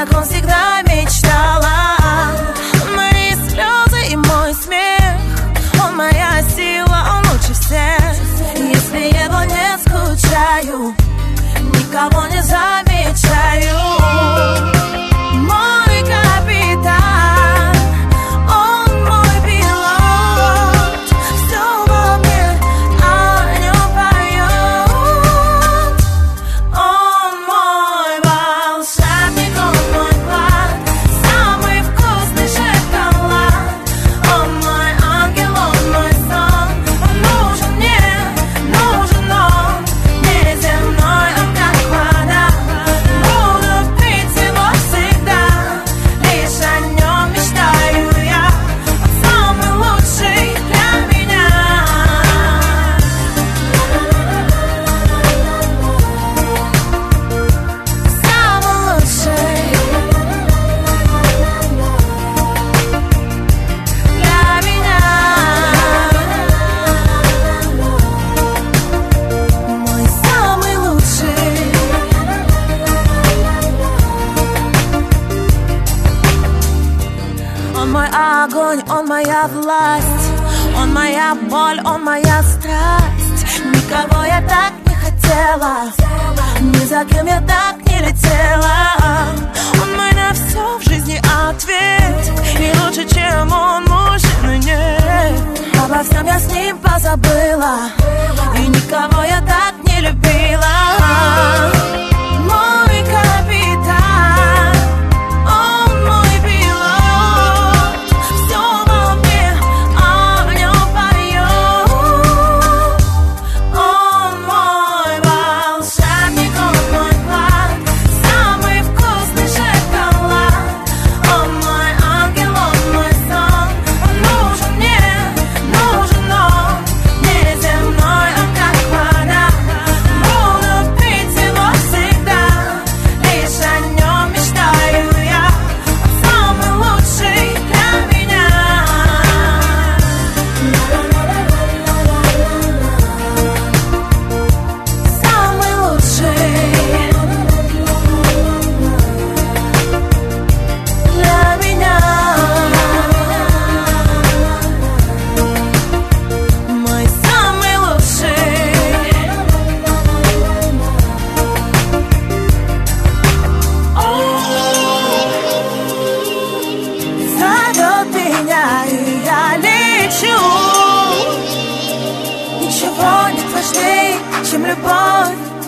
как он всегда мечтала. Он мои слезы и мой смех, он моя сила, он лучше всех. Если его не скучаю, никого не замечаю. Мой капитан, он мой пилот, все во мне о нем поет. Он мой волшебник, он мой клад, самый вкусный шоколад. Он мой ангел, он мой сон, он нужен мне, нужен он, неземной, он как вода. Буду пить его всегда, лишь о нем мечтаю я. Он самый лучший для меня. Самый лучший для меня. Мой самый лучший. Он мой огонь, он моя власть, он моя боль, он моя страсть. Никого я так не хотела, ни за кем я так не летела. Он мой на все в жизни ответ, и лучше, чем он, мужчины нет. Обо всем я с ним позабыла, и никого я так не любила. Мой капитан, он мой пилот, все во мне о нем поет. Он мой волшебник, он мой клад, самый вкусный шоколад. Он мой ангел, он мой сон, он нужен мне, нужен он, неземной, он как вода. Буду пить его всегда, лишь о нем мечтаю я. Он самый лучший для меня. Самый лучший для меня. Мой самый лучший. Зовет меня, и я лечу. Ничего нет важней, чем любовь.